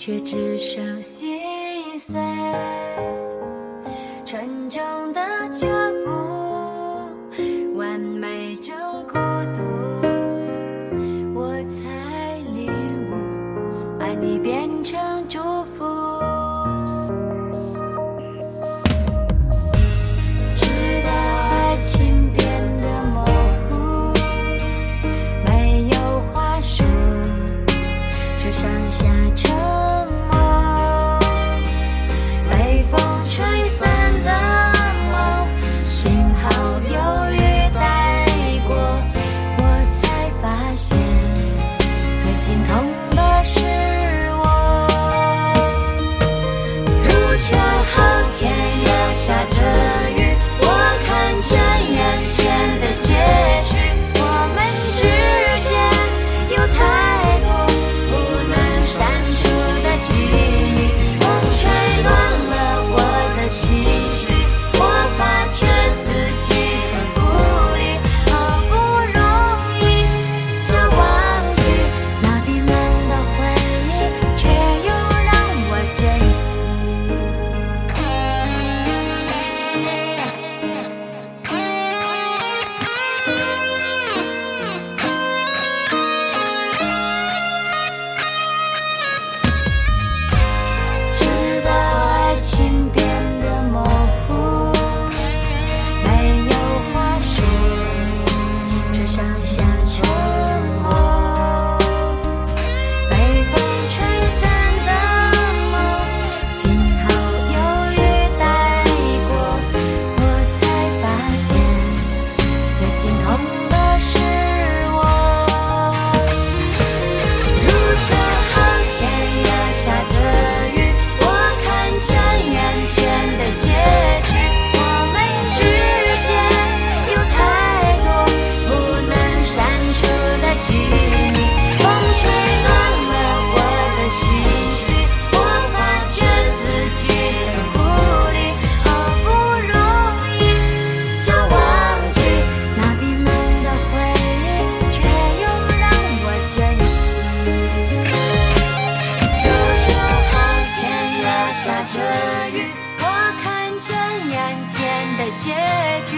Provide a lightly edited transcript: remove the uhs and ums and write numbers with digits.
却只剩心碎。沉重的脚步，完美中孤独，我才领悟，爱你变成祝福。直到爱情变得模糊，没有话说，只剩下沉默。被风吹散的梦，幸好有雨带过，我才发现最心痛的是我。入秋后天要下着雨，我看见眼前的结局，我们之间有太多不能删除的记忆，风吹乱了我的情绪，我发觉自己很无力，好不容易想忘记那冰冷的回忆，却又让我珍惜。直到爱情变得模糊，没有话说，只剩下沉默。被风吹散的梦，幸好有雨带过，我才发现最心痛的是我。入秋后天要下着雨，我看见眼前的结局，我们之间有太多不能删除的记忆，风吹乱了我的情绪，我发觉自己很无力，好不容易想忘记那冰冷的回忆，却又让我珍惜。入秋后天要下着雨，我看见眼前的结局，